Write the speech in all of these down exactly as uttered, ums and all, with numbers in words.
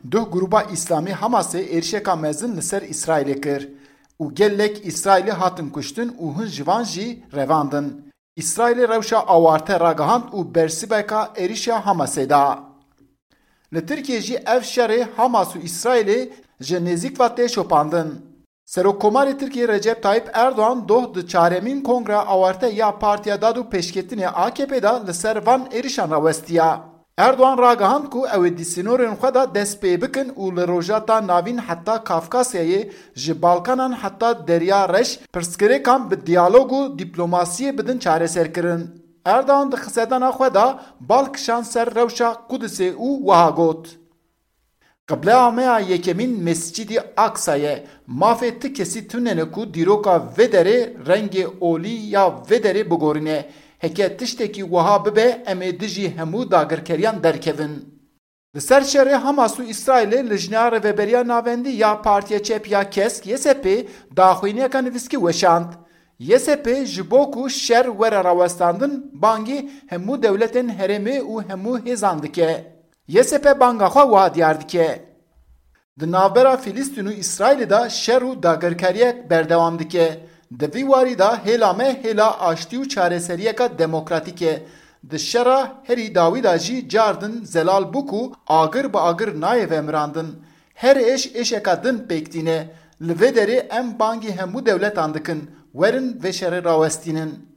Duh gruba İslami Hamas'e erişeka mezin li ser İsrail'e kir. U gelek İsrail'i hatın kuştun u hun jivan jî revandin. İsrail'e rewşa awarte ragihand û bersibeka erişa Hamas'e da. Li Tirkiye jî ev şerê Hamas û İsrail'ê ji nêzik ve tê şopandin. Serokkomarê Tirkiye Recep Tayyip Erdoğan doh di çaremîn kongre awarte ya Partiya Dad û Pêşketinê A K P da li ser van êrişan rawestiya. Erdoğan ragihand ku ew ê di sînorên xwe da dest pê bikin û li rojata navîn heta Kafkasyayê ji Balkanan heta Derya Reş pirsgirêkan bi diyalog û dîplomasiyê bidin çareserkirin. Erdoğan di xizedana xwe da balkişan ser rewşa Kudüsê û wiha got. Qibleya meya yekemîn Mescidî Aksayê mafê ti kesî tunene ku dîroka vê derê rengê olî ya vê derê bigorîne. Heke tiştekî wiha bibe em ê dijî hemû dagirkeriyan derkevin. Li ser şerê Hamas û İsrailê li jina rêveberiya navendî ya Partiya Çep ya Kesk Y S P daxwîniyeka nivîskî weşand. Y S P ji bo ku şer were rawestandin bangî hemû dewletên herêmê û hemû hêzan dike. Y S P banga xwe wiha diyar dike. Di navbera Filîstîn û İsrailê da şer û dagirkeriyek berdewam dike. Di vî warî da hêla me hêla aştî û çareseriyeka demokratîk e. Di şera herî dawî da jî cardin zelal bû ku agir bi agir nayê vemirandin. Her eş eşeka din pêktîne. Li vê derê em bangî hemû dewletan dikin. Werin vê şerê rawestînin.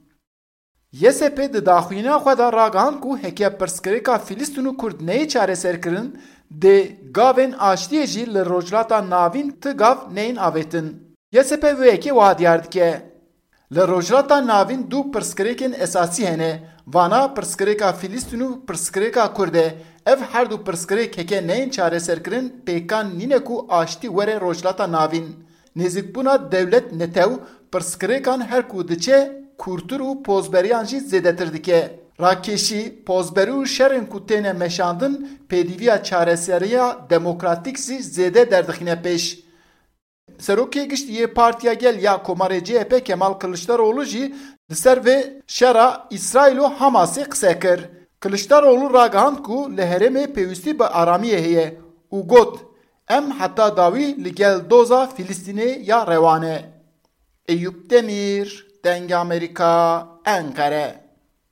Y S P di daxwîna xwe da ragihand ku heke pirsgirêka Filîstîn û Kurd neyê çareserkirin, dê gavên aştiyê jî li rojhilata navîn ti gav neyên avêtin. Y S P vê yekê wiha diyar dike. Li rojhilata navîn du pirsgirêkên esasî hene. Vana pirsgirêka Filîstîn û pirsgirêka Kurd e. Ev her du pirsgirêk heke neyên çareserkirin pêkan nîne ku aştî were rojhilata navîn. Nêzîkbûna dewlet netew pirsgirêkan her ku diçe kurtur û pozberiyan jî zêdetir dike. Rakeşî, pozberî û şerên ku têne meşandin pêdîviya çareseriya demokratîk jî zêde derdixîne pêş. Serokê Giştî yê Partiya Gel ya Komarê C H P Kemal Kılıçdaroğlu jî li ser vê şera İsrail û Hamasê qise kir. Kılıçdaroğlu ragihand ku li herêmê pêwîstî bi aramiyê heye û got em heta dawî li gel doza Filîstînê ya rewane. Eyüp Demir, Denge Amerika, Ankara.